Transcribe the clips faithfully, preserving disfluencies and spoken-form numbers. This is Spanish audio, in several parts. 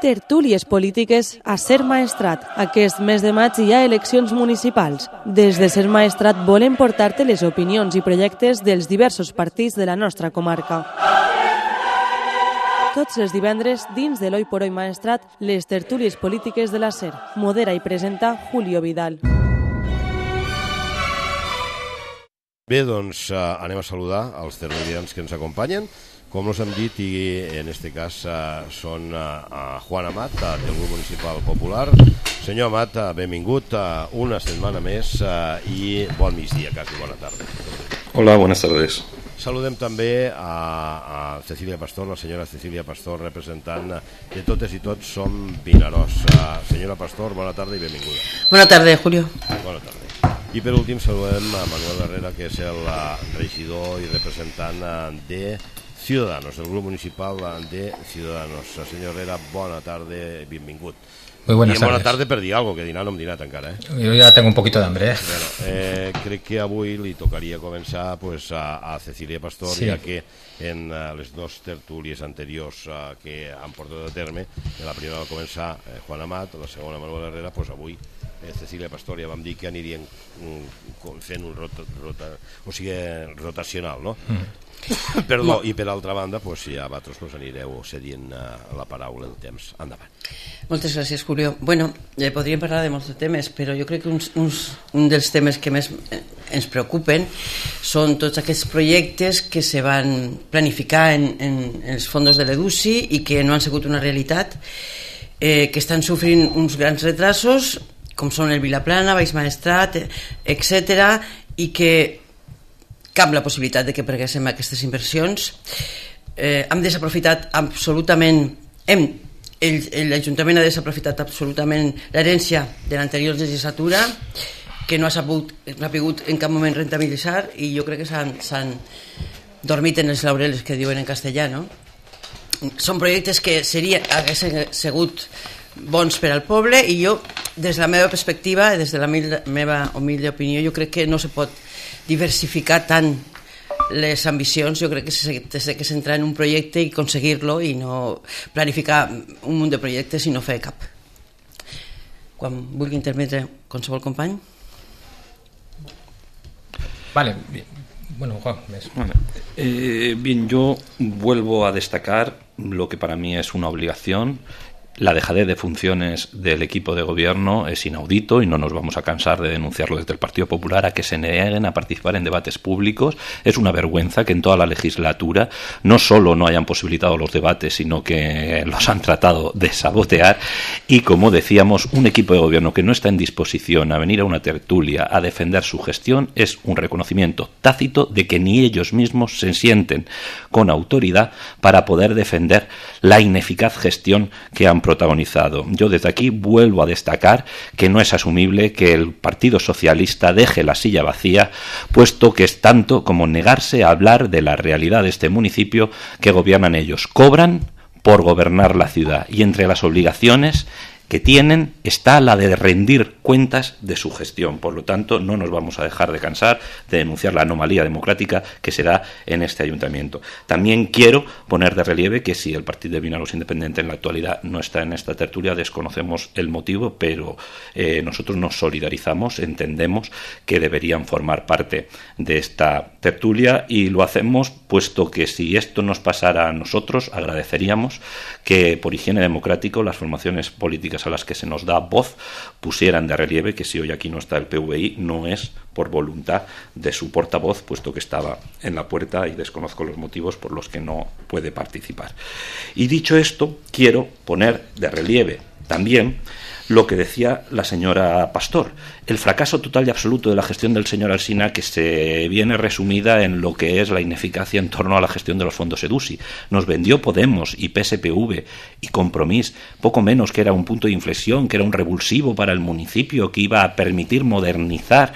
Tertúlies polítiques a Ser Maestrat. Aquest mes de maig hi ha eleccions municipals. Des de Ser Maestrat volem portar-te les opinions i projectes dels diversos partits de la nostra comarca. Tots els divendres, dins de l'Oi por Oi Maestrat, les tertúlies polítiques de la Ser. Modera i presenta Julio Vidal. Bé, doncs eh, anem a saludar els tertulians que ens acompanyen. Com us hem dit, i en este cas uh, són uh, Juan Amat, uh, del grup municipal popular. Senyor Amat, uh, benvingut uh, una setmana més uh, i bon migdia, quasi bona tarda. Hola, buenas tardes. Saludem també a, a Cecília Pastor, la senyora Cecília Pastor, representant de Totes i Tots som Vinaròs. Uh, senyora Pastor, bona tarda i benvinguda. Bona tarda, Julio. Bona tarda. I per últim saludem a Manuel Herrera, que és el uh, regidor i representant uh, de Ciudadanos, el grup municipal de Ciudadanos. Senyor Herrera, bona tarda, benvingut. Muy buenas y tardes. Buena tarde per dir algo, que dinar no hem dinat encara. Eh? Yo ya tengo un poquito de hambre. Eh? Bueno, eh, crec que avui li tocaria començar pues, a, a Cecília Pastor, sí. Ja que en uh, les dues tertúlies anteriors uh, que han portat a terme, en la primera va començar eh, Juan Amat, la segona Manuel Herrera, pues avui eh, Cecília Pastor ja vam dir que anirien um, fent un rota, rota, o sigui, rotacional, no? Mm. Perdó, i per altra banda, pues, si a vosaltres pues, anireu cedint uh, la paraula el temps. Endavant. Moltes gràcies, Julio. Bueno, eh, podríem parlar de molts temes, però jo crec que uns, uns, un dels temes que més ens preocupen són tots aquests projectes que se van planificar en, en, en els fons de l'EDUSI i que no han sigut una realitat, eh, que estan sofrint uns grans retrasos, com són el Vilaplana, Baix Maestrat, etcètera, i que cap la possibilitat de que preguéssim aquestes inversions. Eh, hem desaprofitat absolutament, hem, l'Ajuntament ha desaprofitat absolutament l'herència de l'anterior legislatura, que no ha sabut, no ha pogut en cap moment rentabilitzar, i jo crec que s'han dormit en els laureles, que diuen en castellà, no? Són projectes que seria, haguessin sigut bons per al poble, i jo, des de la meva perspectiva, des de la meva humil opinió, jo crec que no se pot diversificar tant les ambicions. Jo crec que s'ha de centrar en un projecte i aconseguir-lo, i no planificar un munt de projectes i no fer cap. Quan vulgui intervenir qualsevol company. Vale, bien. Bueno, Juan, ¿ves? Vale. Eh, bien, yo vuelvo a destacar lo que para mí es una obligación. La dejadez de funciones del equipo de gobierno es inaudito y no nos vamos a cansar de denunciarlo desde el Partido Popular, a que se nieguen a participar en debates públicos. Es una vergüenza que en toda la legislatura no solo no hayan posibilitado los debates, sino que los han tratado de sabotear. Y como decíamos, un equipo de gobierno que no está en disposición a venir a una tertulia a defender su gestión es un reconocimiento tácito de que ni ellos mismos se sienten con autoridad para poder defender la ineficaz gestión que han protagonizado. Yo desde aquí vuelvo a destacar que no es asumible que el Partido Socialista deje la silla vacía, puesto que es tanto como negarse a hablar de la realidad de este municipio que gobiernan ellos. Cobran por gobernar la ciudad, y entre las obligaciones que tienen está la de rendir cuentas de su gestión. Por lo tanto, no nos vamos a dejar de cansar de denunciar la anomalía democrática que se da en este ayuntamiento. También quiero poner de relieve que si el Partido de Vinaròs Independiente en la actualidad no está en esta tertulia, desconocemos el motivo, pero eh, nosotros nos solidarizamos, entendemos que deberían formar parte de esta tertulia, y lo hacemos puesto que si esto nos pasara a nosotros, agradeceríamos que por higiene democrático las formaciones políticas a las que se nos da voz pusieran de relieve que si hoy aquí no está el P V I no es por voluntad de su portavoz, puesto que estaba en la puerta y desconozco los motivos por los que no puede participar. Y dicho esto, quiero poner de relieve también lo que decía la señora Pastor, el fracaso total y absoluto de la gestión del señor Alsina, que se viene resumida en lo que es la ineficacia en torno a la gestión de los fondos EDUSI. Nos vendió Podemos y P S P V y Compromís poco menos que era un punto de inflexión, que era un revulsivo para el municipio, que iba a permitir modernizar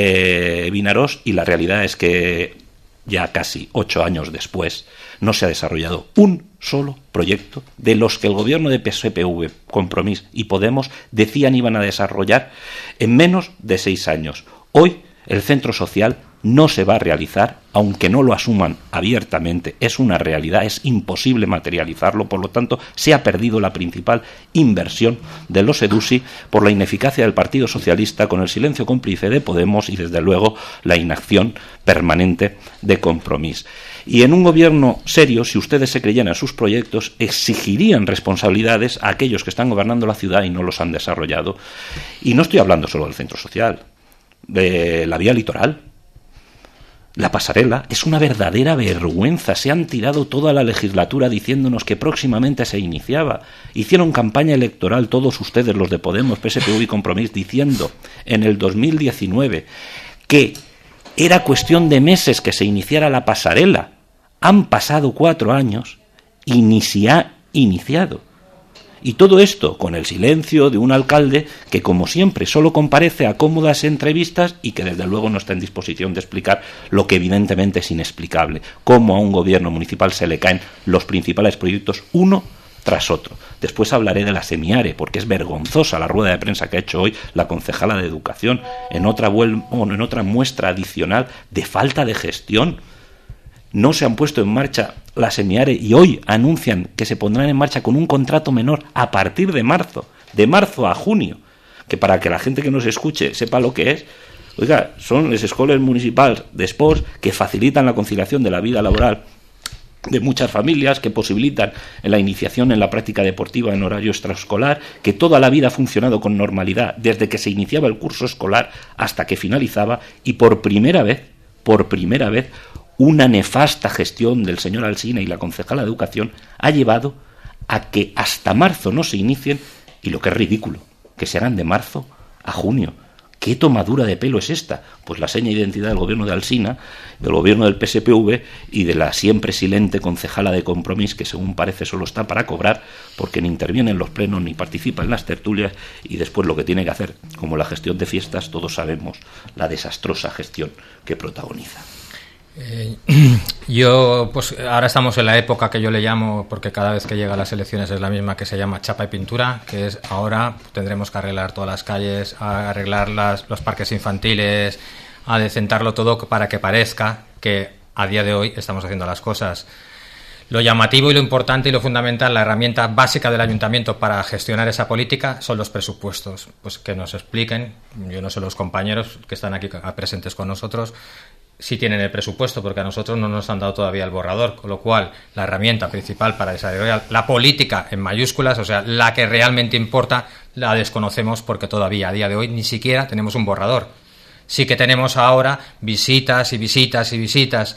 eh, Vinaròs, y la realidad es que ya casi ocho años después no se ha desarrollado un solo proyecto de los que el gobierno de P S P V, Compromís y Podemos decían iban a desarrollar en menos de seis años. Hoy El centro social no se va a realizar, aunque no lo asuman abiertamente, es una realidad, es imposible materializarlo, por lo tanto se ha perdido la principal inversión de los EDUSI por la ineficacia del Partido Socialista, con el silencio cómplice de Podemos y desde luego la inacción permanente de Compromís. Y en un gobierno serio, si ustedes se creyeran sus proyectos, exigirían responsabilidades a aquellos que están gobernando la ciudad y no los han desarrollado. Y no estoy hablando solo del centro social, de la vía litoral. La pasarela es una verdadera vergüenza. Se han tirado toda la legislatura diciéndonos que próximamente se iniciaba. Hicieron campaña electoral todos ustedes, los de Podemos, P S P V y Compromís, diciendo en el dos mil diecinueve que era cuestión de meses que se iniciara la pasarela. Han pasado cuatro años y ni se ha iniciado. Y todo esto con el silencio de un alcalde que, como siempre, solo comparece a cómodas entrevistas y que desde luego no está en disposición de explicar lo que evidentemente es inexplicable, cómo a un gobierno municipal se le caen los principales proyectos uno tras otro. Después hablaré de la Semiare, porque es vergonzosa la rueda de prensa que ha hecho hoy la concejala de Educación en otra, en otra muestra adicional de falta de gestión. No se han puesto en marcha la Semiare y hoy anuncian que se pondrán en marcha con un contrato menor a partir de marzo, de marzo a junio, que para que la gente que nos escuche sepa lo que es, oiga, son las escuelas municipales de sports que facilitan la conciliación de la vida laboral de muchas familias, que posibilitan la iniciación en la práctica deportiva en horario extraescolar, que toda la vida ha funcionado con normalidad desde que se iniciaba el curso escolar hasta que finalizaba, y por primera vez, por primera vez, una nefasta gestión del señor Alsina y la concejala de Educación ha llevado a que hasta marzo no se inicien, y lo que es ridículo, que serán de marzo a junio. ¿Qué tomadura de pelo es esta? Pues la seña de identidad del gobierno de Alsina, del gobierno del P S P V y de la siempre silente concejala de Compromís, que según parece solo está para cobrar, porque ni interviene en los plenos ni participa en las tertulias, y después lo que tiene que hacer, como la gestión de fiestas, todos sabemos la desastrosa gestión que protagoniza. Eh, yo, pues ahora estamos en la época que yo le llamo, porque cada vez que llega a las elecciones es la misma, que se llama chapa y pintura, que es ahora tendremos que arreglar todas las calles, arreglar las, los parques infantiles, a decentarlo todo para que parezca que a día de hoy estamos haciendo las cosas. Lo llamativo y lo importante y lo fundamental, la herramienta básica del ayuntamiento para gestionar esa política son los presupuestos. Pues que nos expliquen, yo no sé los compañeros que están aquí presentes con nosotros, si tienen el presupuesto, porque a nosotros no nos han dado todavía el borrador, con lo cual la herramienta principal para desarrollar la política en mayúsculas, o sea, la que realmente importa, la desconocemos porque todavía a día de hoy ni siquiera tenemos un borrador. Sí que tenemos ahora visitas y visitas y visitas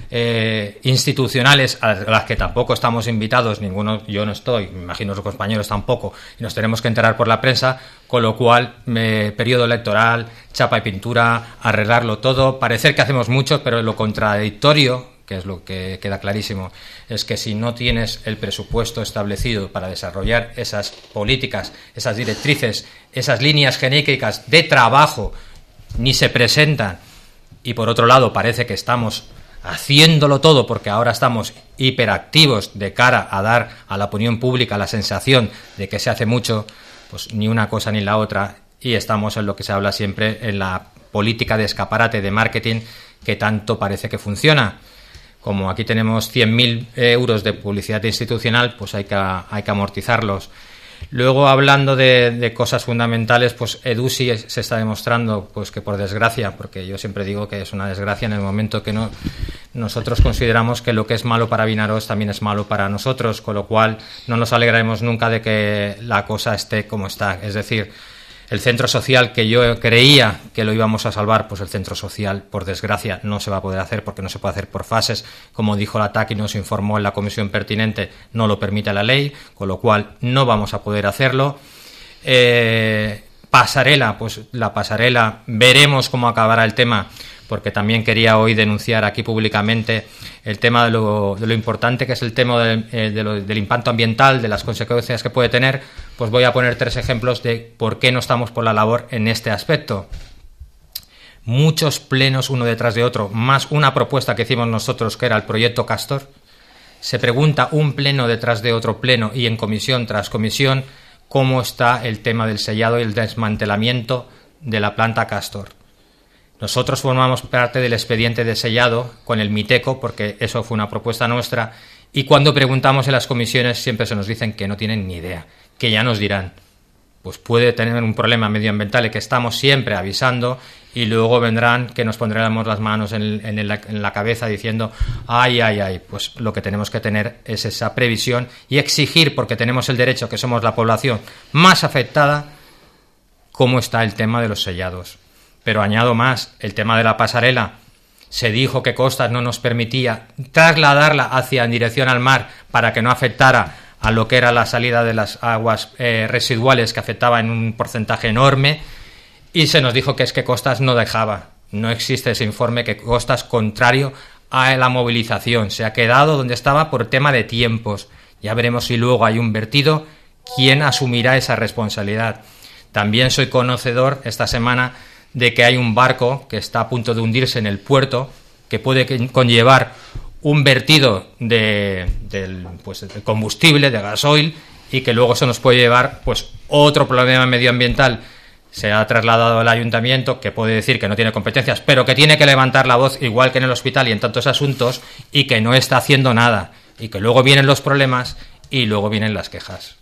eh, institucionales a las que tampoco estamos invitados, ninguno, yo no estoy, me imagino los compañeros tampoco, y nos tenemos que enterar por la prensa, con lo cual, eh, periodo electoral, chapa y pintura, arreglarlo todo, parecer que hacemos mucho, pero lo contradictorio, que es lo que queda clarísimo, es que si no tienes el presupuesto establecido para desarrollar esas políticas, esas directrices, esas líneas genéricas de trabajo, ni se presentan, y por otro lado parece que estamos haciéndolo todo porque ahora estamos hiperactivos de cara a dar a la opinión pública la sensación de que se hace mucho, pues ni una cosa ni la otra, y estamos en lo que se habla siempre, en la política de escaparate de marketing que tanto parece que funciona. Como aquí tenemos cien mil euros de publicidad institucional, pues hay que, hay que amortizarlos. Luego, hablando de, de cosas fundamentales, pues EDUSI se está demostrando pues que, por desgracia, porque yo siempre digo que es una desgracia en el momento que no nosotros consideramos que lo que es malo para Vinaroz también es malo para nosotros, con lo cual no nos alegraremos nunca de que la cosa esté como está. Es decir, el centro social que yo creía que lo íbamos a salvar, pues el centro social, por desgracia, no se va a poder hacer porque no se puede hacer por fases. Como dijo la T A C y nos informó en la comisión pertinente, no lo permite la ley, con lo cual no vamos a poder hacerlo. Eh, pasarela, pues la pasarela, veremos cómo acabará el tema, porque también quería hoy denunciar aquí públicamente el tema de lo, de lo importante que es el tema de, eh, de lo, del impacto ambiental, de las consecuencias que puede tener. Pues voy a poner tres ejemplos de por qué no estamos por la labor en este aspecto. Muchos plenos uno detrás de otro, más una propuesta que hicimos nosotros, que era el proyecto Castor. Se pregunta un pleno detrás de otro pleno y en comisión tras comisión cómo está el tema del sellado y el desmantelamiento de la planta Castor. Nosotros formamos parte del expediente de sellado con el Miteco, porque eso fue una propuesta nuestra, y cuando preguntamos en las comisiones siempre se nos dicen que no tienen ni idea, que ya nos dirán. Pues puede tener un problema medioambiental y que estamos siempre avisando, y luego vendrán que nos pondremos las manos en, en, la, en la cabeza diciendo ay, ay, ay, pues lo que tenemos que tener es esa previsión y exigir, porque tenemos el derecho, que somos la población más afectada, cómo está el tema de los sellados. Pero añado más, el tema de la pasarela. Se dijo que Costas no nos permitía trasladarla hacia en dirección al mar para que no afectara a lo que era la salida de las aguas eh, residuales, que afectaba en un porcentaje enorme, y se nos dijo que es que Costas no dejaba. No existe ese informe, que Costas, contrario a la movilización, se ha quedado donde estaba por tema de tiempos. Ya veremos si luego hay un vertido, quién asumirá esa responsabilidad. También soy conocedor esta semana de que hay un barco que está a punto de hundirse en el puerto, que puede conllevar un vertido de, del, pues, de combustible, de gasoil, y que luego se nos puede llevar pues otro problema medioambiental. Se ha trasladado al ayuntamiento, que puede decir que no tiene competencias, pero que tiene que levantar la voz, igual que en el hospital y en tantos asuntos, y que no está haciendo nada, y que luego vienen los problemas y luego vienen las quejas.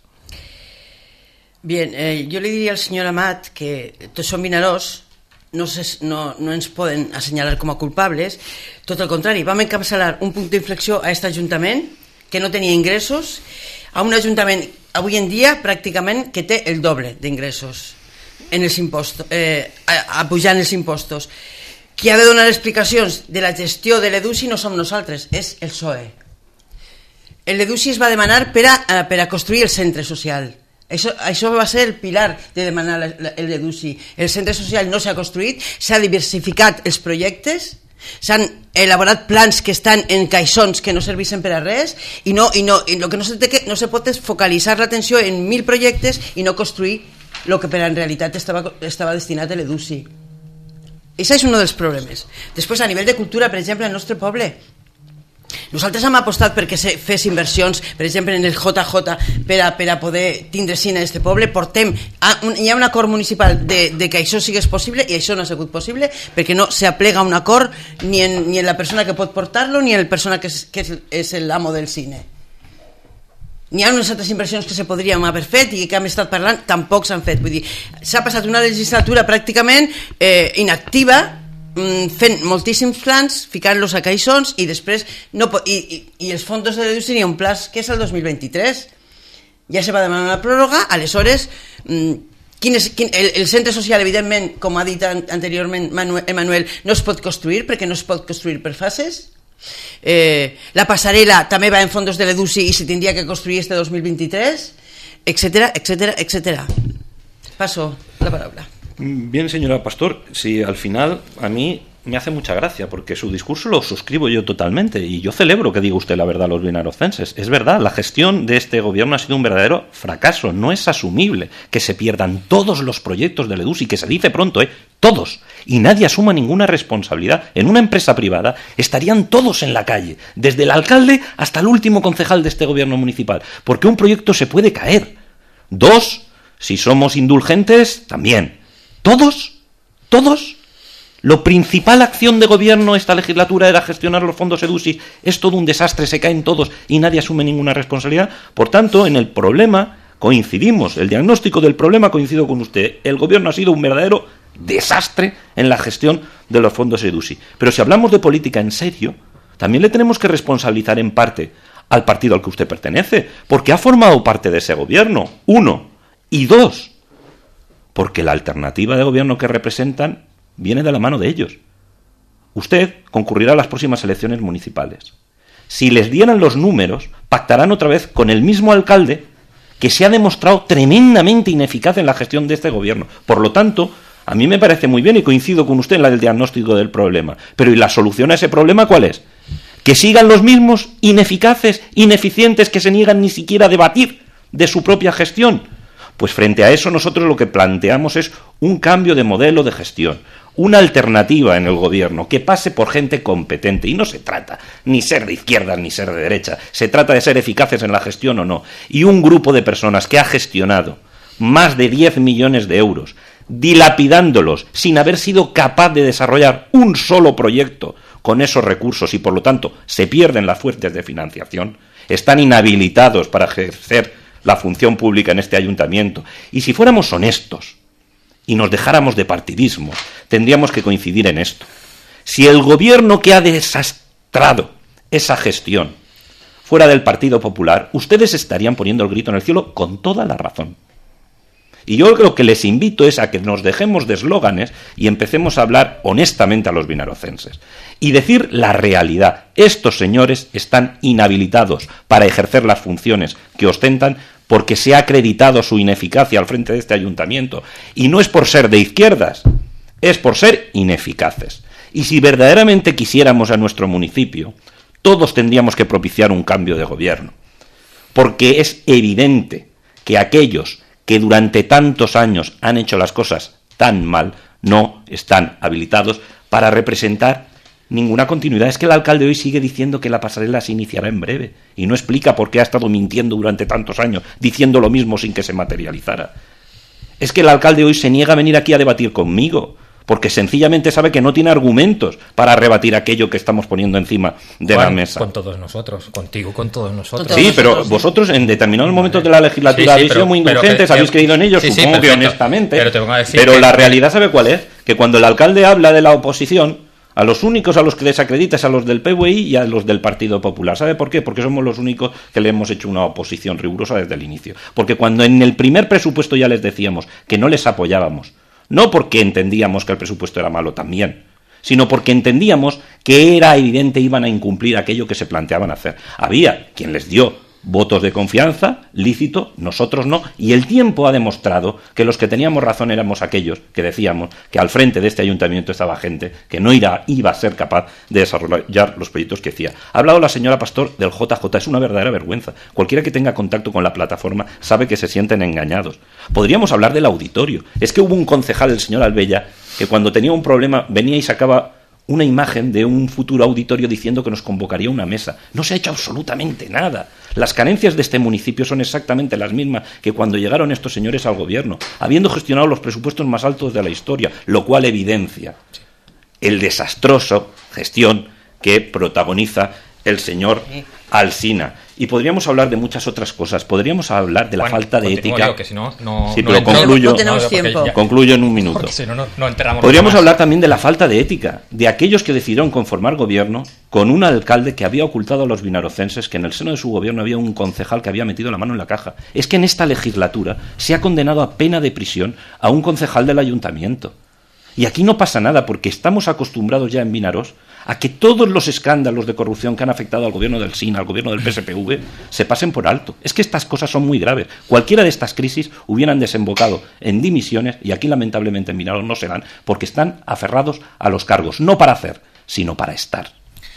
Bien, eh, jo li diria al senyor Amat que tots són mineros, no, se, no, no ens poden assenyalar com a culpables, tot el contrari, vam encapçalar un punt d'inflexió a aquest ajuntament que no tenia ingressos, a un ajuntament avui en dia pràcticament que té el doble d'ingressos en els impostos, eh, a, a pujar els impostos. Qui ha de donar explicacions de la gestió de l'Edusi no som nosaltres, és el P S O E. L'Edusi es va demanar per a, per a construir el centre social. Això, això va ser el pilar de demanar l'Edusi. El centre social no s'ha construït, s'ha diversificat els projectes, s'han elaborat plans que estan en caixons que no serveixen per a res, i, no, i, no, i el que no se, té que, no se pot és focalitzar l'atenció en mil projectes i no construir el que per en realitat estava, estava destinat a l'Edusi. Això és un dels problemes. Després, a nivell de cultura, per exemple, al nostre poble, nosaltres hem apostat perquè se fes inversions, per exemple, en el J J, per a, per a poder tindre cine en aquest poble. Portem, hi ha un acord municipal de, de que això sigués possible, i això no ha sigut possible, perquè no s'aplega un acord ni en, ni en la persona que pot portar-lo, ni en la persona que és, que és l'amo del cine. N'hi ha unes altres inversions que se podrien haver fet i que hem estat parlant, tampoc s'han fet. Vull dir, s'ha passat una legislatura pràcticament eh, inactiva, fent moltíssims plans, ficant-los a caixons, i després no, i, i, i els fons de l'Edusi n'hi ha un pla que és el dos mil vint-i-tres. Ja se va demanar una pròrroga, aleshores quin és, quin, el, el centre social, evidentment, com ha dit anteriorment Emmanuel, no es pot construir perquè no es pot construir per fases. Eh, la passarel·la també va en fons de l'Edusi i se tindria que construir este dos mil vint-i-tres, etcétera, etcétera, etcétera. Paso la palabra. Bien, señora Pastor, si al final a mí me hace mucha gracia, porque su discurso lo suscribo yo totalmente, y yo celebro que diga usted la verdad a los vinarocenses. Es verdad, la gestión de este gobierno ha sido un verdadero fracaso. No es asumible que se pierdan todos los proyectos del Edusi, que se dice pronto, ¿eh? Todos, y nadie asuma ninguna responsabilidad. En una empresa privada estarían todos en la calle, desde el alcalde hasta el último concejal de este gobierno municipal, porque un proyecto se puede caer. Dos, si somos indulgentes, también. ¿Todos? ¿Todos? ¿La principal acción de gobierno esta legislatura era gestionar los fondos Edusi? Es todo un desastre, se caen todos y nadie asume ninguna responsabilidad. Por tanto, en el problema coincidimos, el diagnóstico del problema coincido con usted. El gobierno ha sido un verdadero desastre en la gestión de los fondos Edusi. Pero si hablamos de política en serio, también le tenemos que responsabilizar en parte al partido al que usted pertenece, porque ha formado parte de ese gobierno, uno, y dos, porque la alternativa de gobierno que representan viene de la mano de ellos. Usted concurrirá a las próximas elecciones municipales. Si les dieran los números, pactarán otra vez con el mismo alcalde que se ha demostrado tremendamente ineficaz en la gestión de este gobierno. Por lo tanto, a mí me parece muy bien y coincido con usted en la del diagnóstico del problema. Pero ¿y la solución a ese problema cuál es? ¿Que sigan los mismos ineficaces, ineficientes, que se niegan ni siquiera a debatir de su propia gestión? Pues frente a eso nosotros lo que planteamos es un cambio de modelo de gestión, una alternativa en el gobierno que pase por gente competente. Y no se trata ni ser de izquierda ni ser de derecha, se trata de ser eficaces en la gestión o no. Y un grupo de personas que ha gestionado más de diez millones de euros, dilapidándolos sin haber sido capaz de desarrollar un solo proyecto con esos recursos y, por lo tanto, se pierden las fuentes de financiación, están inhabilitados para ejercer la función pública en este ayuntamiento. Y si fuéramos honestos y nos dejáramos de partidismo, tendríamos que coincidir en esto. Si el gobierno que ha desastrado esa gestión fuera del Partido Popular, ustedes estarían poniendo el grito en el cielo con toda la razón. Y yo lo que les invito es a que nos dejemos de eslóganes y empecemos a hablar honestamente a los vinarocenses y decir la realidad. Estos señores están inhabilitados para ejercer las funciones que ostentan porque se ha acreditado su ineficacia al frente de este ayuntamiento. Y no es por ser de izquierdas, es por ser ineficaces. Y si verdaderamente quisiéramos a nuestro municipio, todos tendríamos que propiciar un cambio de gobierno. Porque es evidente que aquellos que durante tantos años han hecho las cosas tan mal, no están habilitados para representar ninguna continuidad. Es que el alcalde hoy sigue diciendo que la pasarela se iniciará en breve y no explica por qué ha estado mintiendo durante tantos años, diciendo lo mismo sin que se materializara. Es que el alcalde hoy se niega a venir aquí a debatir conmigo, porque sencillamente sabe que no tiene argumentos para rebatir aquello que estamos poniendo encima de Juan, la mesa. Con todos nosotros, contigo, con todos nosotros. Sí, pero nosotros, vosotros en determinados momentos de la legislatura sí, sí, habéis pero, sido muy indulgentes, que, habéis creído en ellos, sí, supongo sí, que honestamente. Pero, te pongo a decir pero que, la realidad, ¿sabe cuál es? Que cuando el alcalde habla de la oposición, a los únicos a los que desacredita es a los del P V I y a los del Partido Popular. ¿Sabe por qué? Porque somos los únicos que le hemos hecho una oposición rigurosa desde el inicio. Porque cuando en el primer presupuesto ya les decíamos que no les apoyábamos, no porque entendíamos que el presupuesto era malo también, sino porque entendíamos que era evidente iban a incumplir aquello que se planteaban hacer. Había quien les dio votos de confianza, lícito, nosotros no, y el tiempo ha demostrado que los que teníamos razón éramos aquellos que decíamos que al frente de este ayuntamiento estaba gente que no irá, iba a ser capaz de desarrollar los proyectos que hacía. Ha hablado la señora Pastor del J J, es una verdadera vergüenza. Cualquiera que tenga contacto con la plataforma sabe que se sienten engañados. Podríamos hablar del auditorio. Es que hubo un concejal, el señor Albella, que cuando tenía un problema venía y sacaba una imagen de un futuro auditorio diciendo que nos convocaría una mesa. No se ha hecho absolutamente nada. Las carencias de este municipio son exactamente las mismas que cuando llegaron estos señores al gobierno, habiendo gestionado los presupuestos más altos de la historia, lo cual evidencia el desastroso gestión que protagoniza el señor Alsina. Y podríamos hablar de muchas otras cosas. Podríamos hablar de la bueno, falta de ética. Yo, que si no, no, sí, no pero entro, concluyo, no tenemos tiempo. concluyo en un minuto. Si no, no, no enteramos podríamos hablar también de la falta de ética de aquellos que decidieron conformar gobierno con un alcalde que había ocultado a los vinarocenses que en el seno de su gobierno había un concejal que había metido la mano en la caja. Es que en esta legislatura se ha condenado a pena de prisión a un concejal del ayuntamiento. Y aquí no pasa nada porque estamos acostumbrados ya en Vinaros a que todos los escándalos de corrupción que han afectado al gobierno del S I N, al gobierno del P S P V, se pasen por alto. Es que estas cosas son muy graves. Cualquiera de estas crisis hubieran desembocado en dimisiones y aquí lamentablemente en Vinaros no se dan porque están aferrados a los cargos, no para hacer, sino para estar.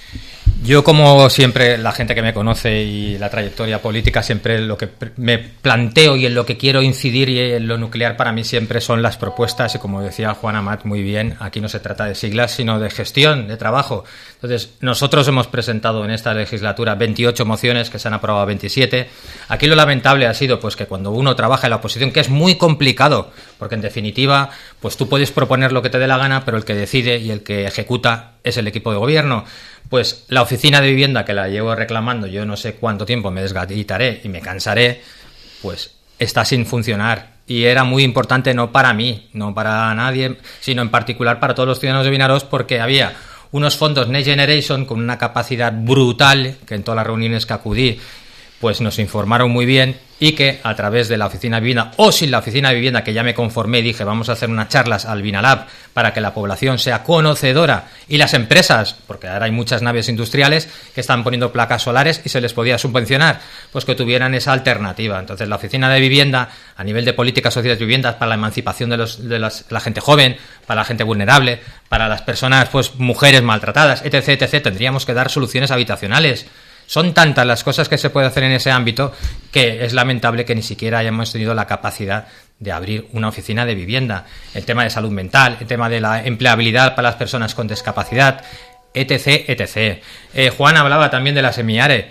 Yo, como siempre, la gente que me conoce y la trayectoria política, siempre lo que me planteo y en lo que quiero incidir y en lo nuclear para mí siempre son las propuestas y, como decía Juan Amat muy bien, aquí no se trata de siglas, sino de gestión, de trabajo. Entonces, nosotros hemos presentado en esta legislatura veintiocho mociones que se han aprobado veintisiete. Aquí lo lamentable ha sido pues que cuando uno trabaja en la oposición, que es muy complicado, porque en definitiva, pues tú puedes proponer lo que te dé la gana, pero el que decide y el que ejecuta es el equipo de gobierno. Pues la oficina de vivienda, que la llevo reclamando yo no sé cuánto tiempo, me desgaitaré y me cansaré, pues está sin funcionar. Y era muy importante no para mí, no para nadie, sino en particular para todos los ciudadanos de Vinaros, porque había unos fondos Next Generation con una capacidad brutal, que en todas las reuniones que acudí pues nos informaron muy bien, y que a través de la oficina de vivienda o sin la oficina de vivienda, que ya me conformé y dije vamos a hacer unas charlas al Vinalab para que la población sea conocedora y las empresas, porque ahora hay muchas naves industriales que están poniendo placas solares y se les podía subvencionar, pues que tuvieran esa alternativa. Entonces la oficina de vivienda a nivel de políticas sociales de viviendas para la emancipación de, los, de las, la gente joven, para la gente vulnerable, para las personas, pues mujeres maltratadas, etc, etc, tendríamos que dar soluciones habitacionales. Son tantas las cosas que se puede hacer en ese ámbito que es lamentable que ni siquiera hayamos tenido la capacidad de abrir una oficina de vivienda. El tema de salud mental, el tema de la empleabilidad para las personas con discapacidad, etc, etcétera. Eh, Juan hablaba también de la Semiare.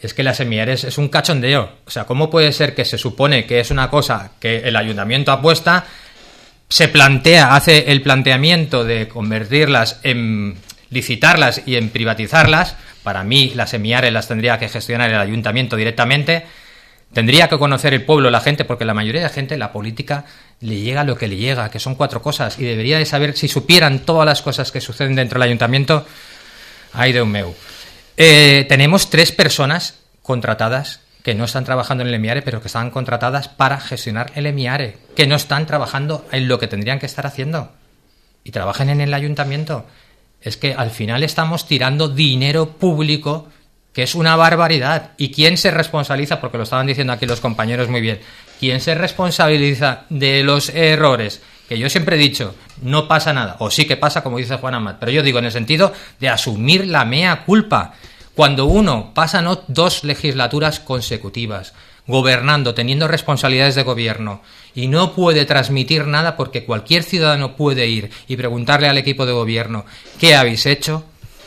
es que las semiares es un cachondeo. O sea, ¿cómo puede ser que se supone que es una cosa que el ayuntamiento apuesta, se plantea, hace el planteamiento de convertirlas en licitarlas y en privatizarlas? Para mí las semiares las tendría que gestionar el ayuntamiento directamente. Tendría que conocer el pueblo, la gente, porque la mayoría de la gente, la política, le llega lo que le llega, que son cuatro cosas, y debería de saber, si supieran todas las cosas que suceden dentro del ayuntamiento, ay Déu meu. Eh, tenemos tres personas contratadas que no están trabajando en el EMIARE, pero que están contratadas para gestionar el EMIARE, que no están trabajando en lo que tendrían que estar haciendo, y trabajan en el ayuntamiento. Es que al final estamos tirando dinero público, que es una barbaridad. ¿Y quién se responsabiliza? Porque lo estaban diciendo aquí los compañeros muy bien. ¿Quién se responsabiliza de los errores? Que yo siempre he dicho, no pasa nada, o sí que pasa, como dice Juan Amat, pero yo digo en el sentido de asumir la mea culpa. Cuando uno pasa no dos legislaturas consecutivas gobernando, teniendo responsabilidades de gobierno, y no puede transmitir nada, porque cualquier ciudadano puede ir y preguntarle al equipo de gobierno ¿qué habéis hecho?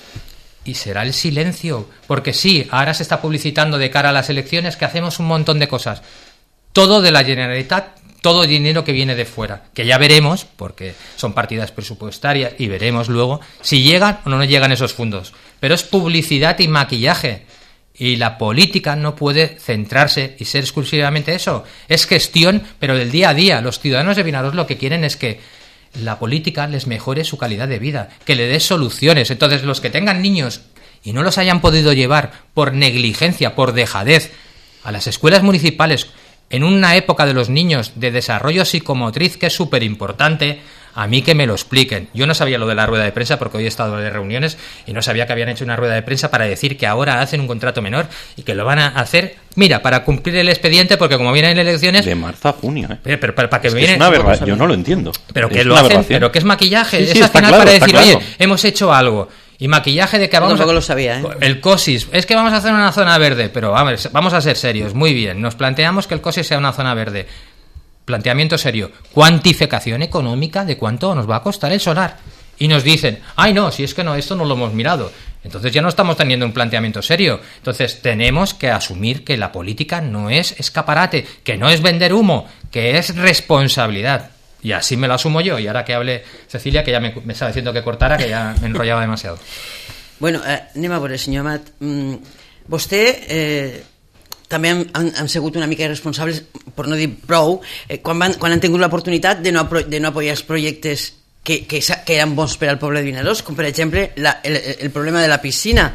Y será el silencio, porque sí, ahora se está publicitando de cara a las elecciones que hacemos un montón de cosas, todo de la Generalitat, todo dinero que viene de fuera, que ya veremos, porque son partidas presupuestarias, y veremos luego si llegan o no llegan esos fondos. Pero es publicidad y maquillaje, y la política no puede centrarse y ser exclusivamente eso. Es gestión, pero del día a día. Los ciudadanos de Vinaroz lo que quieren es que la política les mejore su calidad de vida, que le dé soluciones. Entonces, los que tengan niños y no los hayan podido llevar por negligencia, por dejadez, a las escuelas municipales, en una época de los niños de desarrollo psicomotriz, que es súper importante, a mí que me lo expliquen. Yo no sabía lo de la rueda de prensa, porque hoy he estado de reuniones y no sabía que habían hecho una rueda de prensa para decir que ahora hacen un contrato menor y que lo van a hacer, mira, para cumplir el expediente, porque como vienen elecciones... De marzo a junio, ¿eh? Pero, pero para, para que es vienen... es una verdad, yo no lo entiendo. Pero que es lo hacen, aberración. Pero que es maquillaje, sí, sí, es al final claro, para decir, claro. Oye, hemos hecho algo... Y maquillaje de que vamos a... lo sabía, ¿eh? El COSIS, es que vamos a hacer una zona verde, pero a ver, vamos a ser serios, muy bien, nos planteamos que el COSIS sea una zona verde. Planteamiento serio, cuantificación económica de cuánto nos va a costar el solar. Y nos dicen, ay no, si es que no, esto no lo hemos mirado. Entonces ya no estamos teniendo un planteamiento serio. Entonces tenemos que asumir que la política no es escaparate, que no es vender humo, que es responsabilidad. Y así me lo asumo yo. Y ahora que hable Cecilia, que ya me, me estaba diciendo que cortara, que ya me enrollaba demasiado. Bueno, eh, anem a veure, senyor Amat. Mm, vostè eh, també han, han, han sigut una mica irresponsables, per no dir prou, eh, quan, van, quan han tingut l'oportunitat de, no, de no apoyar els projectes que, que, que eren bons per al poble de Vinaròs, com per exemple la, el, el problema de la piscina,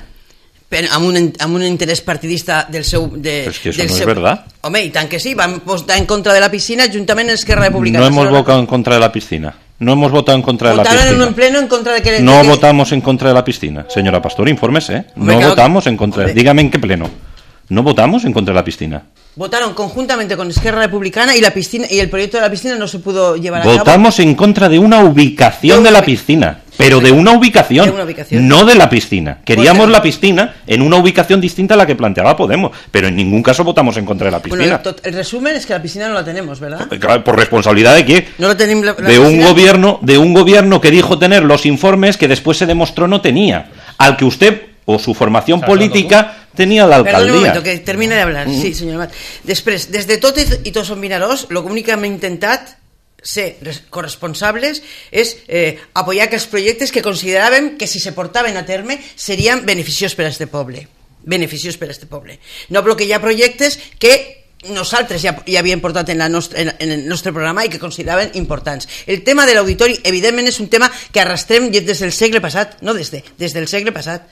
amb un, amb un interès partidista del seu... De, Però és que això del no seu... és verdad. Home, i tant que sí, van votar en contra de la piscina juntament amb Esquerra Republicana. No hemos votado en contra de la piscina. No hemos votado en contra de la piscina. Votaron en pleno en contra de que... No de que... votamos en contra de la piscina. Señora Pastor, infórmese, ¿eh? No Hombre, votamos en contra... Hombre. Dígame en qué pleno. No votamos en contra de la piscina. Votaron conjuntamente con Esquerra Republicana y la piscina y el proyecto de la piscina no se pudo llevar a cabo. Votamos en contra de una ubicación de, una... de la piscina, pero de una ubicación, de una ubicación, no de la piscina. Queríamos la piscina en una ubicación distinta a la que planteaba Podemos, pero en ningún caso votamos en contra de la piscina. Bueno, el, el resumen es que la piscina no la tenemos, ¿verdad? Por, por responsabilidad de qué? No la tenemos la, la de un piscina. gobierno, de un gobierno que dijo tener los informes que después se demostró no tenía, al que usted o su formación política tenia l'alcaldia. Perdó un moment, que termine d'hablar. Mm. Sí, senyor Amat. Després, des de tot i tots som Vinaròs, l'únic que hem intentat ser corresponsables és eh, apoyar aquells projectes que consideràvem que si se portaven a terme serien beneficiós per a este poble. Beneficiós per a este poble. No bloquejar projectes que nosaltres ja, ja havíem portat en, la nostra, en, en el nostre programa i que consideraven importants. El tema de l'auditori, evidentment, és un tema que arrastrem des del segle passat, no des, de, des del segle passat.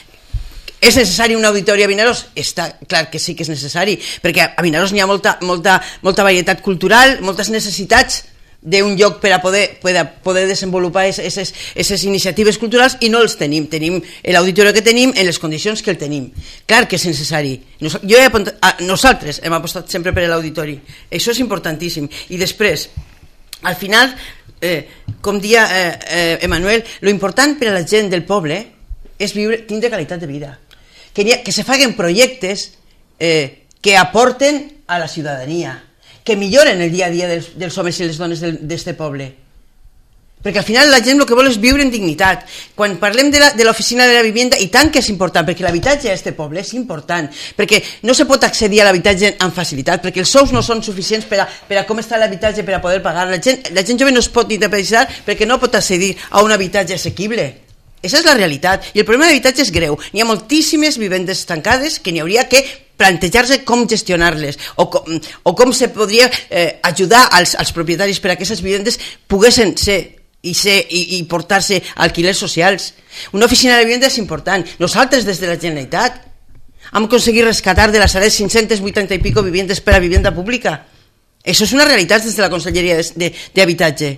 És necessari un auditori a Vinaròs? Està clar que sí que és necessari, perquè a Vinaròs n'hi ha molta, molta, molta varietat cultural, moltes necessitats d'un lloc per a poder, poder, poder desenvolupar aquestes iniciatives culturals i no els tenim. Tenim l'auditori que tenim en les condicions que el tenim. Clar que és necessari. Nos, jo he apuntat, ah, nosaltres hem apostat sempre per l'auditori. Això és importantíssim. I després, al final, eh, com dia eh, eh, Emanuel, lo important per a la gent del poble és viure, tindre qualitat de vida. Que, que se facin projectes eh, que aporten a la ciutadania, que milloren el dia a dia dels, dels homes i les dones d'este poble. perquè al final la gent el que vol és viure en dignitat. Quan parlem de l'oficina de, de la vivienda, i tant que és important, perquè l'habitatge a este poble és important, perquè no se pot accedir a l'habitatge amb facilitat, perquè els sous no són suficients per a, per a com està l'habitatge per a poder pagar. La gent, la gent jove no es pot independiciar perquè no pot accedir a un habitatge assequible. Aquesta és la realitat, i el problema de l'habitatge és greu. N'hi ha moltíssimes vivendes tancades que n'hi hauria que plantejar-se com gestionar-les o com, o com se podria eh, ajudar als, als propietaris per a que aquestes vivendes poguessin ser i, ser, i, i portar-se alquilers socials. Una oficina de vivenda és important. Nosaltres, des de la Generalitat, hem aconseguit rescatar de la Sareb cinc-centes vuitanta i pico vivendes per a vivenda pública. Això és una realitat des de la Conselleria d'Habitatge.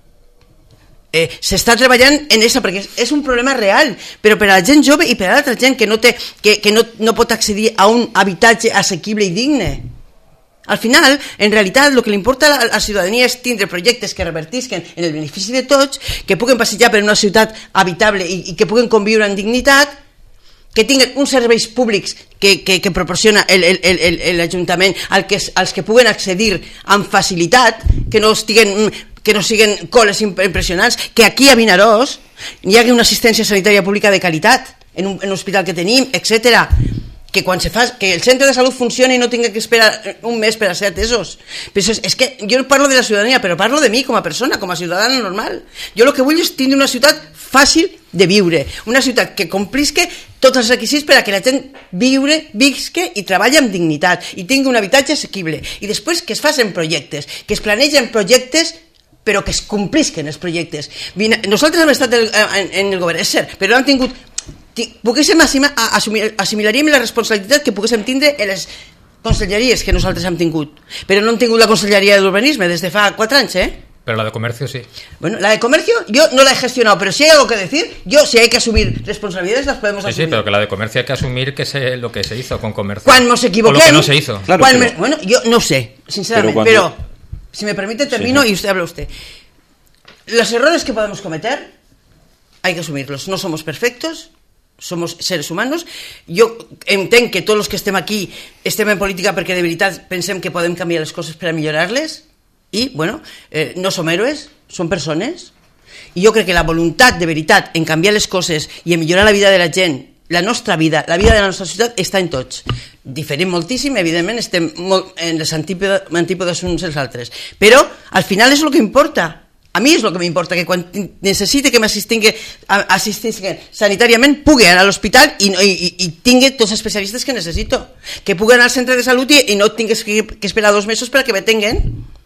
Eh, s'està treballant en això perquè és un problema real, però per a la gent jove i per a l'altra gent que no, té, que, que no, no pot accedir a un habitatge assequible i digne. Al final, en realitat, el que li importa a la ciutadania és tindre projectes que revertisquen en el benefici de tots, que puguen passejar per una ciutat habitable i, i que puguen conviure en dignitat, que tinguin uns serveis públics que, que, que proporciona l'Ajuntament al que, als que puguen accedir amb facilitat, que no estiguen... que no siguin coles impressionants, que aquí a Vinaròs hi hagi una assistència sanitària pública de qualitat en un, en un hospital que tenim, etcètera. Que quan se fa, que el centre de salut funcioni i no tinga que esperar un mes per a ser atesos. Però és, és que jo parlo de la ciutadania, però parlo de mi com a persona, com a ciutadana normal. Jo el que vull és tindre una ciutat fàcil de viure, una ciutat que complisque tots els requisits per a que la gent viure, visque i treballi amb dignitat i tingui un habitatge assequible. I després que es facin projectes, que es planegen projectes però que es complisquen els projectes. Nosaltres hem estat en, en el govern, és cert, però hem tingut... Poguéssim assumir, assimilaríem la responsabilitat que poguéssim tindre en les conselleries que nosaltres hem tingut. Però no hem tingut la conselleria d'urbanisme des de fa quatre anys, eh? Pero la de comercio sí. Bueno, la de comercio yo no la he gestionado, pero si hay algo que decir, yo si hay que asumir responsabilidades las podemos sí, asumir. Sí, pero que la de comercio hay que asumir que se, lo que se hizo con comercio. Cuando nos equivoquemos... O lo que no se hizo. Claro, pero... me, bueno, yo no sé, sinceramente, pero... Cuando... pero si me permite, termino sí. Y usted habla usted. Los errores que podemos cometer hay que asumirlos. No somos perfectos, somos seres humanos. Jo entenc que tots els que estem aquí estem en política perquè de veritat pensem que podem canviar les coses per a millorar-les i, bueno, eh, no som héroes, som persones. I jo crec que la voluntat de veritat en canviar les coses i en millorar la vida de la gent, la nostra vida, la vida de la nostra ciutat, està en tots. Diferim moltíssim, evidentment, estem molt en les antípodes uns dels altres. Però, al final, és el que importa. A mi és el que m'importa, que quan necessite que m'assistingui sanitàriament pugui anar a l'hospital i, i, i tingui tots els especialistes que necessito. Que pugui anar al centre de salut i, i no tingues que, que esperar dos mesos per a que me tinguen.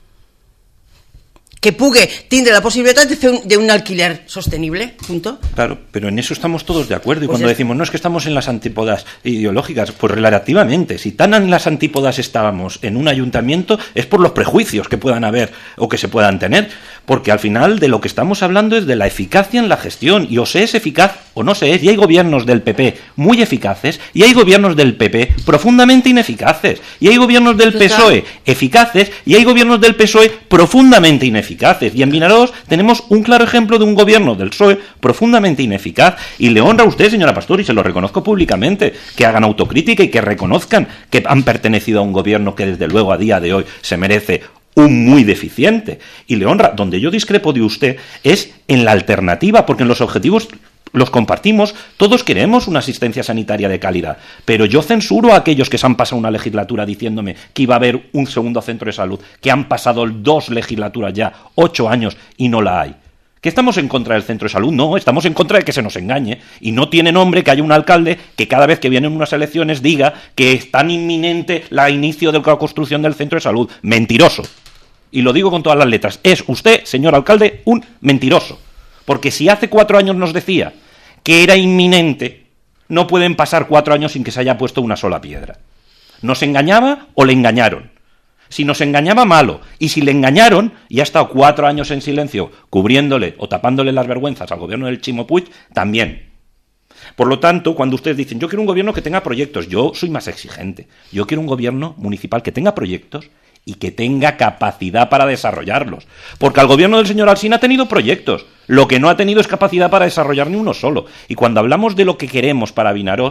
Que pugue tindre la posibilidad de, un, de un alquiler sostenible, punto. Claro, pero en eso estamos todos de acuerdo. Y pues cuando es... decimos, no, es que estamos en las antípodas ideológicas, pues relativamente, si tan en las antípodas estábamos en un ayuntamiento, es por los prejuicios que puedan haber o que se puedan tener, porque al final de lo que estamos hablando es de la eficacia en la gestión, y o se es eficaz o no se es, y hay gobiernos del P P muy eficaces, y hay gobiernos del P P profundamente ineficaces, y hay gobiernos del P S O E eficaces, y hay gobiernos del P S O E profundamente ineficaces. Y en Vinaròs tenemos un claro ejemplo de un gobierno del P S O E profundamente ineficaz, y le honra a usted, señora Pastor, y se lo reconozco públicamente, que hagan autocrítica y que reconozcan que han pertenecido a un gobierno que desde luego a día de hoy se merece un muy deficiente, y le honra. Donde yo discrepo de usted es en la alternativa, porque en los objetivos los compartimos, todos queremos una asistencia sanitaria de calidad, pero yo censuro a aquellos que se han pasado una legislatura diciéndome que iba a haber un segundo centro de salud, que han pasado dos legislaturas ya, ocho años, y no la hay. ¿Que estamos en contra del centro de salud? No, estamos en contra de que se nos engañe, y no tiene nombre que haya un alcalde que cada vez que vienen unas elecciones diga que es tan inminente el inicio de la construcción del centro de salud. Mentiroso. Y lo digo con todas las letras. Es usted, señor alcalde, un mentiroso. Porque si hace cuatro años nos decía que era inminente, no pueden pasar cuatro años sin que se haya puesto una sola piedra. ¿Nos engañaba o le engañaron? Si nos engañaba, malo. Y si le engañaron y ha estado cuatro años en silencio cubriéndole o tapándole las vergüenzas al gobierno del Chimo Puig, también. Por lo tanto, cuando ustedes dicen, yo quiero un gobierno que tenga proyectos, yo soy más exigente. Yo quiero un gobierno municipal que tenga proyectos y que tenga capacidad para desarrollarlos. Porque el gobierno del señor Alsina ha tenido proyectos, lo que no ha tenido es capacidad para desarrollar ni uno solo. Y cuando hablamos de lo que queremos para Vinaròs,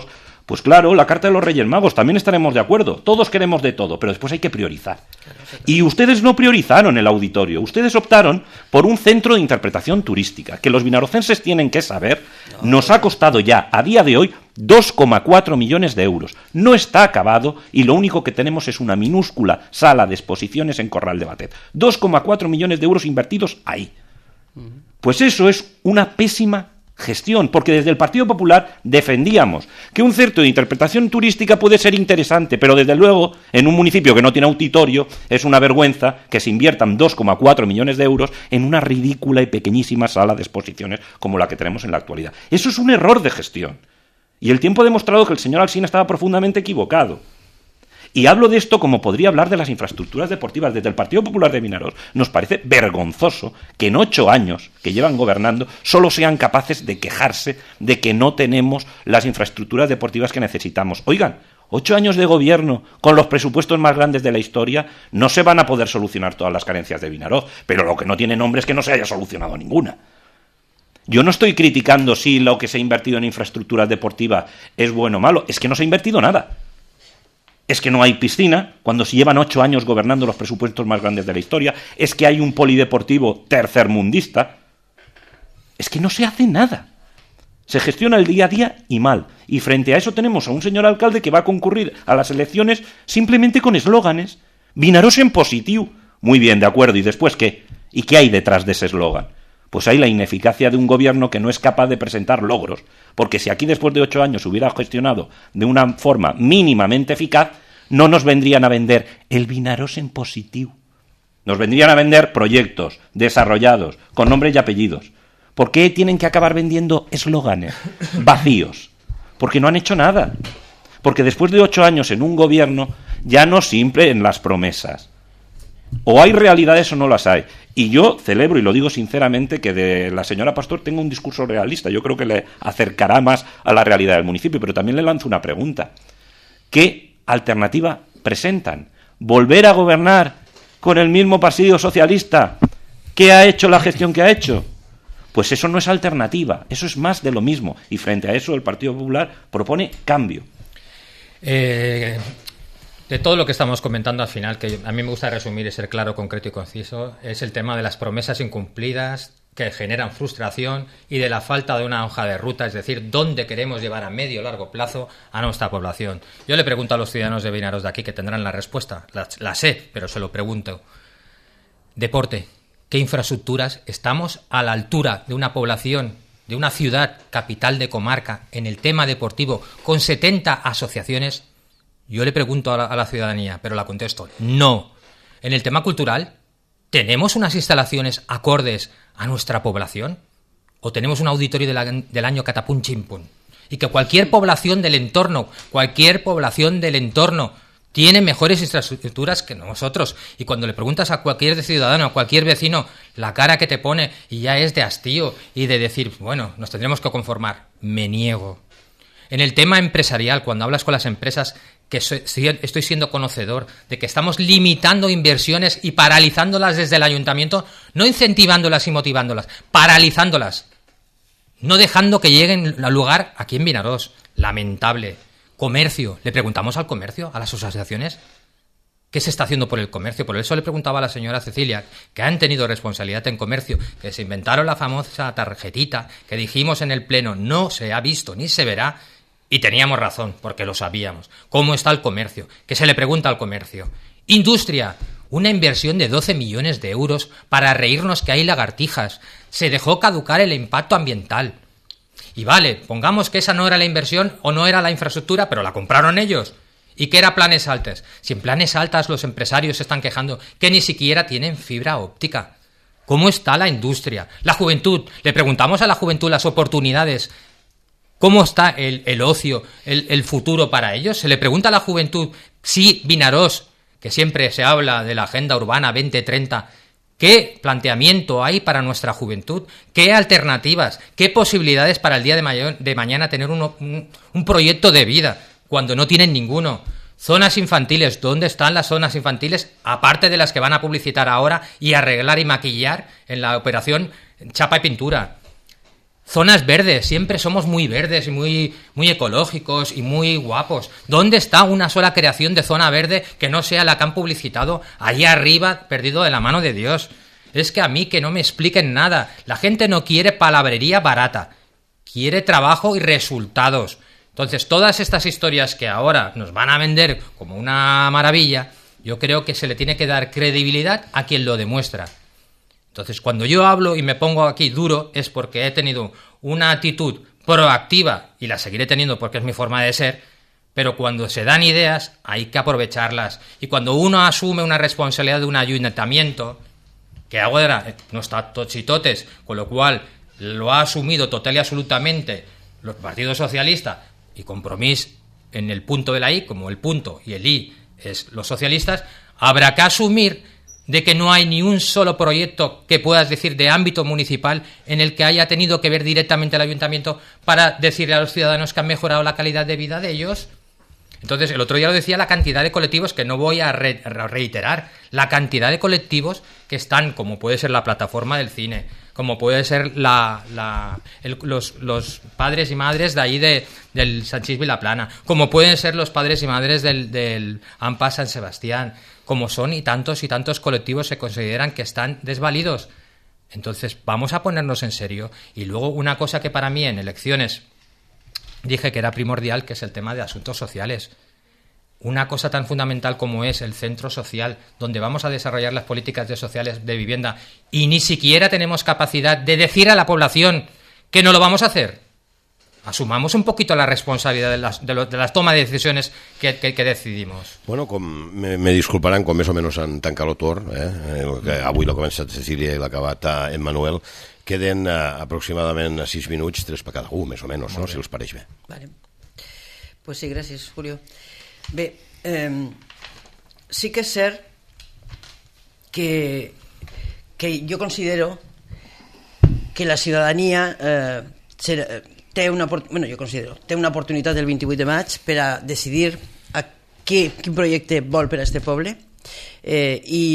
Pues claro, la carta de los Reyes Magos, también estaremos de acuerdo. Todos queremos de todo, pero después hay que priorizar. Y ustedes no priorizaron el auditorio. Ustedes optaron por un centro de interpretación turística, que los vinarocenses tienen que saber, nos ha costado ya, a día de hoy, dos coma cuatro millones de euros. No está acabado y lo único que tenemos es una minúscula sala de exposiciones en Corral de Batet. dos coma cuatro millones de euros invertidos ahí. Pues eso es una pésima gestión, porque desde el Partido Popular defendíamos que un centro de interpretación turística puede ser interesante, pero desde luego en un municipio que no tiene auditorio es una vergüenza que se inviertan dos coma cuatro millones de euros en una ridícula y pequeñísima sala de exposiciones como la que tenemos en la actualidad. Eso es un error de gestión y el tiempo ha demostrado que el señor Alsina estaba profundamente equivocado. Y hablo de esto como podría hablar de las infraestructuras deportivas. Desde el Partido Popular de Vinaroz nos parece vergonzoso que en ocho años que llevan gobernando solo sean capaces de quejarse de que no tenemos las infraestructuras deportivas que necesitamos. Oigan, ocho años de gobierno con los presupuestos más grandes de la historia no se van a poder solucionar todas las carencias de Vinaroz, pero lo que no tiene nombre es que no se haya solucionado ninguna. Yo no estoy criticando si lo que se ha invertido en infraestructuras deportivas es bueno o malo, es que no se ha invertido nada. Es que no hay piscina, cuando se llevan ocho años gobernando los presupuestos más grandes de la historia. Es que hay un polideportivo tercermundista. Es que no se hace nada. Se gestiona el día a día y mal. Y frente a eso tenemos a un señor alcalde que va a concurrir a las elecciones simplemente con eslóganes. Vinaroz en positivo. Muy bien, de acuerdo. ¿Y después qué? ¿Y qué hay detrás de ese eslogan? Pues hay la ineficacia de un gobierno que no es capaz de presentar logros, porque si aquí después de ocho años hubiera gestionado de una forma mínimamente eficaz, no nos vendrían a vender el Vinaroz en positivo. Nos vendrían a vender proyectos desarrollados, con nombres y apellidos. ¿Por qué tienen que acabar vendiendo eslóganes vacíos? Porque no han hecho nada. Porque después de ocho años en un gobierno ya no simple en las promesas. O hay realidades o no las hay. Y yo celebro, y lo digo sinceramente, que de la señora Pastor tenga un discurso realista. Yo creo que le acercará más a la realidad del municipio, pero también le lanzo una pregunta. ¿Qué alternativa presentan? ¿Volver a gobernar con el mismo Partido Socialista que ha hecho la gestión que ha hecho? Pues eso no es alternativa, eso es más de lo mismo. Y frente a eso el Partido Popular propone cambio. Eh... De todo lo que estamos comentando al final, que a mí me gusta resumir y ser claro, concreto y conciso, es el tema de las promesas incumplidas que generan frustración y de la falta de una hoja de ruta, es decir, dónde queremos llevar a medio o largo plazo a nuestra población. Yo le pregunto a los ciudadanos de Vinaroz de aquí, que tendrán la respuesta, la, la sé, pero se lo pregunto. Deporte, ¿qué infraestructuras? ¿Estamos a la altura de una población, de una ciudad capital de comarca en el tema deportivo con setenta asociaciones? Yo le pregunto a la, a la ciudadanía, pero la contesto, no. En el tema cultural, ¿tenemos unas instalaciones acordes a nuestra población? ¿O tenemos un auditorio de la, del año catapum chimpum? Y que cualquier población del entorno, cualquier población del entorno tiene mejores infraestructuras que nosotros. Y cuando le preguntas a cualquier ciudadano, a cualquier vecino, la cara que te pone y ya es de hastío y de decir, bueno, nos tendremos que conformar. Me niego. En el tema empresarial, cuando hablas con las empresas, que estoy siendo conocedor de que estamos limitando inversiones y paralizándolas desde el ayuntamiento, no incentivándolas y motivándolas, paralizándolas, no dejando que lleguen al lugar aquí en Vinaroz. Lamentable. Comercio. ¿Le preguntamos al comercio, a las asociaciones? ¿Qué se está haciendo por el comercio? Por eso le preguntaba a la señora Cecilia, que han tenido responsabilidad en comercio, que se inventaron la famosa tarjetita, que dijimos en el pleno, no se ha visto ni se verá. Y teníamos razón, porque lo sabíamos. ¿Cómo está el comercio? ¿Qué se le pregunta al comercio? Industria, una inversión de doce millones de euros para reírnos que hay lagartijas. Se dejó caducar el impacto ambiental. Y vale, pongamos que esa no era la inversión o no era la infraestructura, pero la compraron ellos. ¿Y qué era Planes Altas? Si en Planes Altas los empresarios se están quejando que ni siquiera tienen fibra óptica. ¿Cómo está la industria? La juventud. Le preguntamos a la juventud las oportunidades. ¿Cómo está el, el ocio, el, el futuro para ellos? Se le pregunta a la juventud si Vinaroz, que siempre se habla de la Agenda Urbana veinte treinta, ¿qué planteamiento hay para nuestra juventud? ¿Qué alternativas? ¿Qué posibilidades para el día de, mayo, de mañana tener uno, un, un proyecto de vida cuando no tienen ninguno? Zonas infantiles, ¿dónde están las zonas infantiles? Aparte de las que van a publicitar ahora y arreglar y maquillar en la operación Chapa y Pintura. Zonas verdes, siempre somos muy verdes y muy, muy ecológicos y muy guapos. ¿Dónde está una sola creación de zona verde que no sea la que han publicitado allá arriba, perdido de la mano de Dios? Es que a mí que no me expliquen nada. La gente no quiere palabrería barata, quiere trabajo y resultados. Entonces, todas estas historias que ahora nos van a vender como una maravilla, yo creo que se le tiene que dar credibilidad a quien lo demuestra. Entonces, cuando yo hablo y me pongo aquí duro, es porque he tenido una actitud proactiva, y la seguiré teniendo porque es mi forma de ser, pero cuando se dan ideas hay que aprovecharlas. Y cuando uno asume una responsabilidad de un ayuntamiento, que ahora no está tochitotes, con lo cual lo ha asumido total y absolutamente los partidos socialistas, y Compromís en el punto de la I, como el punto y el I es los socialistas, habrá que asumir de que no hay ni un solo proyecto que puedas decir de ámbito municipal en el que haya tenido que ver directamente el ayuntamiento para decirle a los ciudadanos que han mejorado la calidad de vida de ellos. Entonces, el otro día lo decía, la cantidad de colectivos, que no voy a, re- a reiterar, la cantidad de colectivos que están, como puede ser la plataforma del cine, como puede ser la, la, el, los, los padres y madres de ahí de, del Sanchís Vilaplana, como pueden ser los padres y madres del, del AMPA San Sebastián, como son y tantos y tantos colectivos se consideran que están desvalidos. Entonces, vamos a ponernos en serio. Y luego, una cosa que para mí en elecciones dije que era primordial, que es el tema de asuntos sociales. Una cosa tan fundamental como es el centro social, donde vamos a desarrollar las políticas de sociales de vivienda, y ni siquiera tenemos capacidad de decir a la población que no lo vamos a hacer. Asumamos un poquito la responsabilidad de las, de lo, de las tomas de decisiones que, que, que decidimos. Bueno, com, me, me disculparan com més o menys han tancat l'autor, eh? que avui l'ha començat Cecília i l'ha acabat en Manuel. Queden uh, aproximadament sis minuts, tres per cada un, més o menys, no? Si els pareix bé. Vale. Pues sí, gràcies, Julio. Bé, eh, sí que és cert que, que jo considero que la ciutadania eh, serà, té una, bueno, jo considero, té una oportunitat el vint-i-vuit de maig per a decidir a què, quin projecte vol per a este poble eh, i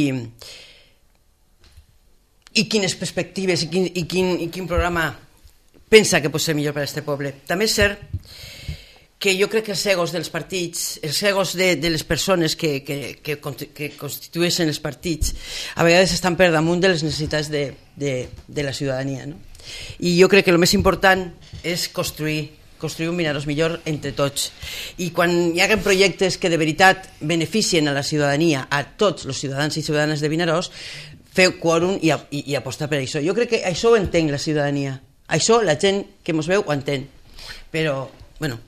i quines perspectives i quin, i, quin, i quin programa pensa que pot ser millor per a este poble. També és cert que jo crec que els egos dels partits, els egos de, de les persones que, que, que, que constitueixen els partits, a vegades estan per damunt de les necessitats de, de, de la ciutadania, no? I jo crec que el més important és construir construir un Vinaròs millor entre tots. I quan hi haguen projectes que de veritat beneficien a la ciutadania, a tots els ciutadans i ciutadanes de Vinaròs, feu quòrum i, i, i apostar per això. Jo crec que això ho entén la ciutadania. Això la gent que mos veu ho entén. Però, bueno...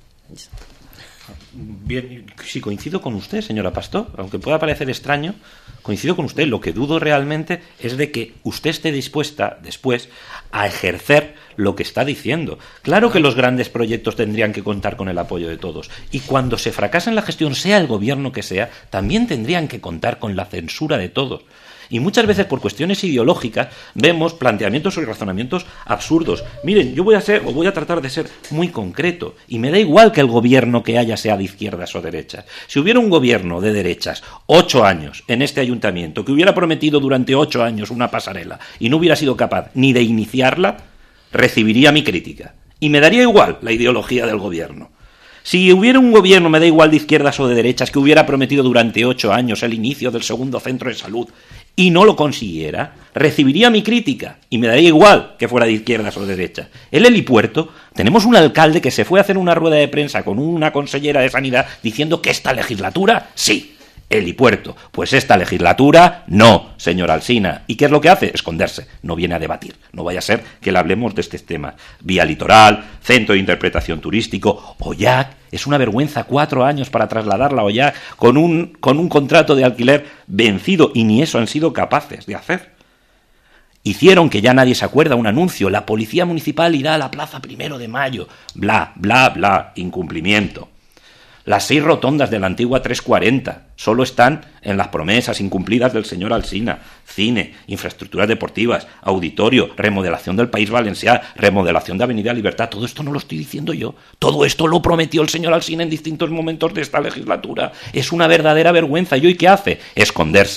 Bien, sí, coincido con usted, señora Pastor, aunque pueda parecer extraño, coincido con usted. Lo que dudo realmente es de que usted esté dispuesta después a ejercer lo que está diciendo. Claro que los grandes proyectos tendrían que contar con el apoyo de todos, y cuando se fracasa en la gestión, sea el gobierno que sea, también tendrían que contar con la censura de todos. Y muchas veces por cuestiones ideológicas vemos planteamientos y razonamientos absurdos. Miren, yo voy a ser o voy a tratar de ser muy concreto, y me da igual que el gobierno que haya sea de izquierdas o derechas. Si hubiera un gobierno de derechas ocho años en este ayuntamiento que hubiera prometido durante ocho años una pasarela y no hubiera sido capaz ni de iniciarla, recibiría mi crítica. Y me daría igual la ideología del gobierno. Si hubiera un gobierno, me da igual de izquierdas o de derechas, que hubiera prometido durante ocho años el inicio del segundo centro de salud y no lo consiguiera, recibiría mi crítica y me daría igual que fuera de izquierdas o de derechas. El helipuerto, tenemos un alcalde que se fue a hacer una rueda de prensa con una consellera de Sanidad diciendo que esta legislatura, sí, helipuerto. Pues esta legislatura, no, señor Alsina. ¿Y qué es lo que hace? Esconderse. No viene a debatir. No vaya a ser que le hablemos de estos temas. Vía Litoral, Centro de Interpretación Turístico, Ollac. Es una vergüenza, cuatro años para trasladarla a Ollac con un, con un contrato de alquiler vencido, y ni eso han sido capaces de hacer. Hicieron, que ya nadie se acuerda, un anuncio. La Policía Municipal irá a la Plaza Primero de Mayo. Bla, bla, bla. Incumplimiento. Las seis rotondas de la antigua trescientos cuarenta solo están en las promesas incumplidas del señor Alsina. Cine, infraestructuras deportivas, auditorio, remodelación del País Valencià, remodelación de Avenida Libertad. Todo esto no lo estoy diciendo yo. Todo esto lo prometió el señor Alsina en distintos momentos de esta legislatura. Es una verdadera vergüenza. ¿Y hoy qué hace? Esconderse.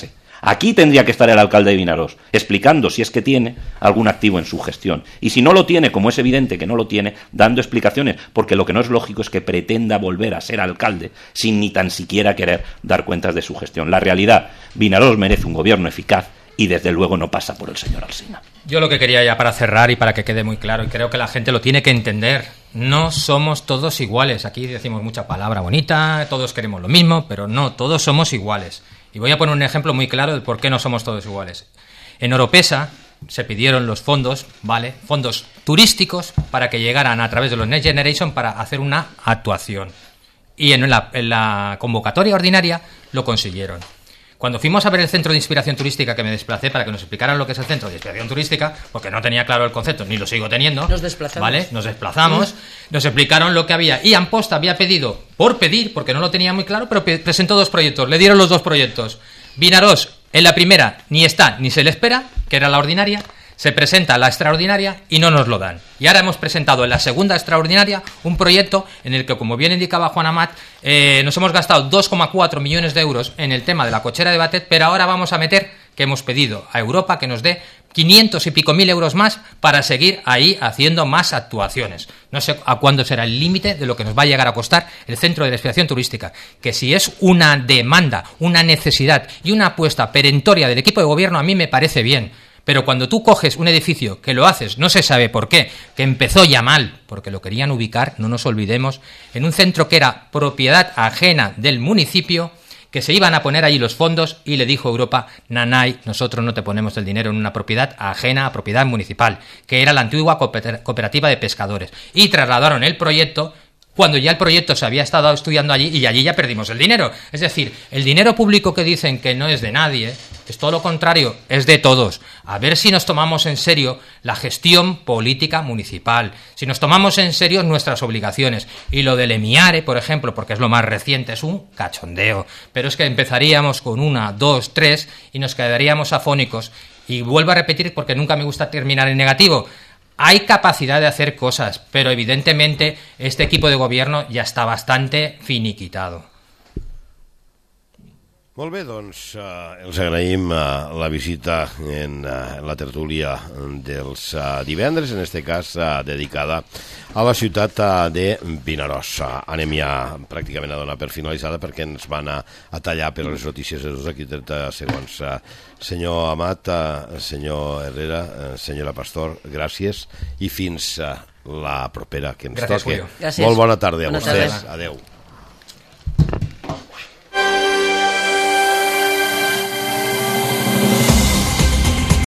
Aquí tendría que estar el alcalde de Vinaròs, explicando si es que tiene algún activo en su gestión. Y si no lo tiene, como es evidente que no lo tiene, dando explicaciones, porque lo que no es lógico es que pretenda volver a ser alcalde sin ni tan siquiera querer dar cuentas de su gestión. La realidad, Vinaròs merece un gobierno eficaz y desde luego no pasa por el señor Alsina. Yo lo que quería ya para cerrar y para que quede muy claro, y creo que la gente lo tiene que entender, no somos todos iguales. Aquí decimos mucha palabra bonita, todos queremos lo mismo, pero no, todos somos iguales. Y voy a poner un ejemplo muy claro de por qué no somos todos iguales. En Oropesa se pidieron los fondos, ¿vale? Fondos turísticos para que llegaran a través de los Next Generation para hacer una actuación. Y en la, en la convocatoria ordinaria lo consiguieron. Cuando fuimos a ver el centro de inspiración turística, que me desplacé para que nos explicaran lo que es el centro de inspiración turística, porque no tenía claro el concepto, ni lo sigo teniendo. Nos desplazamos. ¿Vale? Nos desplazamos, sí. Nos explicaron lo que había. Y Amposta había pedido, por pedir, porque no lo tenía muy claro, pero presentó dos proyectos. Le dieron los dos proyectos. Vinaròs, en la primera, ni está ni se le espera, que era la ordinaria. Se presenta la extraordinaria y no nos lo dan. Y ahora hemos presentado en la segunda extraordinaria un proyecto en el que, como bien indicaba Juan Amat, eh, nos hemos gastado dos coma cuatro millones de euros en el tema de la cochera de Batet, pero ahora vamos a meter, que hemos pedido a Europa que nos dé quinientos y pico mil euros más para seguir ahí haciendo más actuaciones. No sé a cuándo será el límite de lo que nos va a llegar a costar el centro de inspiración turística, que si es una demanda, una necesidad y una apuesta perentoria del equipo de gobierno, a mí me parece bien. Pero cuando tú coges un edificio que lo haces, no se sabe por qué, que empezó ya mal, porque lo querían ubicar, no nos olvidemos, en un centro que era propiedad ajena del municipio, que se iban a poner allí los fondos y le dijo Europa, nanay, nosotros no te ponemos el dinero en una propiedad ajena a propiedad municipal, que era la antigua cooperativa de pescadores. Y trasladaron el proyecto cuando ya el proyecto se había estado estudiando allí y allí ya perdimos el dinero. Es decir, el dinero público que dicen que no es de nadie, es todo lo contrario, es de todos. A ver si nos tomamos en serio la gestión política municipal, si nos tomamos en serio nuestras obligaciones. Y lo del Emiare, por ejemplo, porque es lo más reciente, es un cachondeo. Pero es que empezaríamos con una, dos, tres y nos quedaríamos afónicos. Y vuelvo a repetir porque nunca me gusta terminar en negativo. Hay capacidad de hacer cosas, pero evidentemente este equipo de gobierno ya está bastante finiquitado. Molt bé, doncs uh, els agraïm uh, la visita en uh, la tertúlia dels uh, divendres, en este cas uh, dedicada a la ciutat uh, de Vinaròs. Uh, anem ja pràcticament a donar per finalitzada perquè ens van a, a tallar per les notícies de dos aquí trenta segons. Uh, senyor Amat, uh, senyor Herrera, uh, senyora Pastor, gràcies i fins uh, la propera que ens gràcies, toque. Gràcies. Molt bona tarda a bona vostès. Tarda. Adeu.